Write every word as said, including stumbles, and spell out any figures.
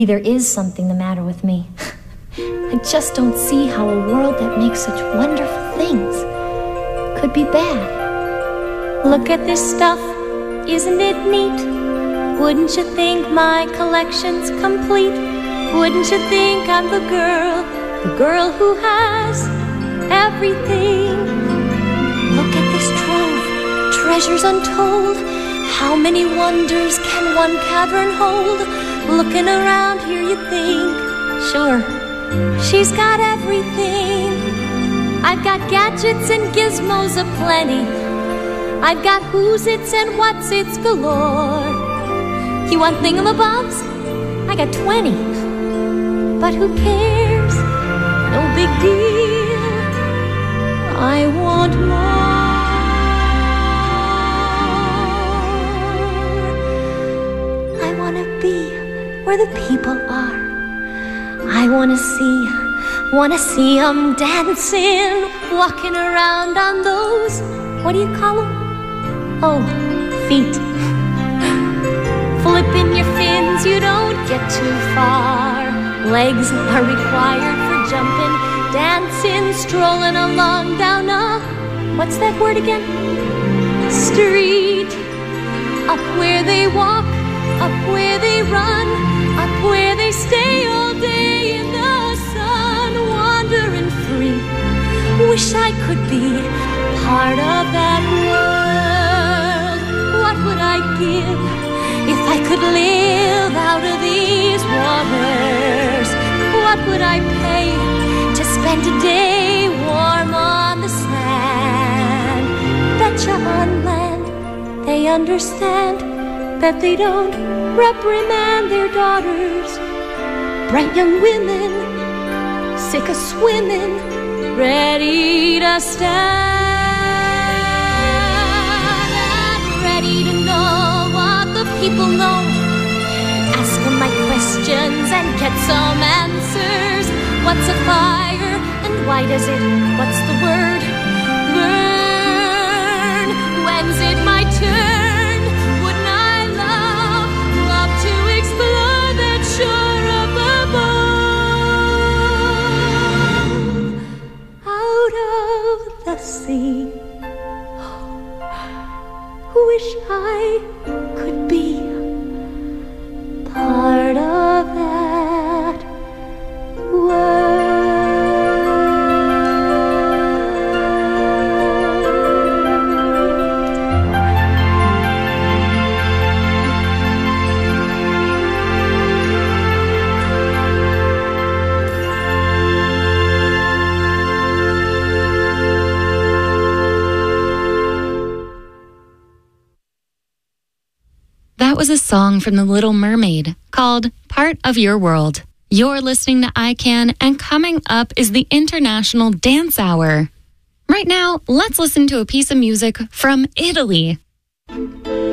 There is something the matter with me. I just don't see how a world that makes such wonderful things could be bad. Look at this stuff, isn't it neat? Wouldn't you think my collection's complete? Wouldn't you think I'm the girl, the girl who has everything? Look at this trove, treasures untold. How many wonders can one cavern hold? Looking around here you think, sure, she's got everything. I've got gadgets and gizmos aplenty. I've got who's its and what's its galore. You want thingamabobs? I got twenty. But who cares? No big deal. I want more. I want to be where the people are. I want to see, want to see them dancing, walking around on those, what do you call them? Oh, feet. Flipping your fins, you don't get too far. Legs are required for jumping, dancing, strolling along down a, what's that word again? Street. Up where they walk, up where they run, up where they stay all day in the sun, wandering free. Wish I could be part of that world. What would I give if I could live out of these waters? What would I pay to spend a day warm on the sand? Betcha on land they understand that they don't reprimand their daughters. Bright young women, sick of swimming, ready to stand. I'm ready to know what the people know. Ask them my questions and get some answers. What's a fire and why does it, what's the word, burn? When's it my turn? Shore up above, out of the sea. Wish I could be part of that world. That was a song from The Little Mermaid called Part of Your World. You're listening to I Can, and coming up is the International Dance Hour. Right now, let's listen to a piece of music from Italy.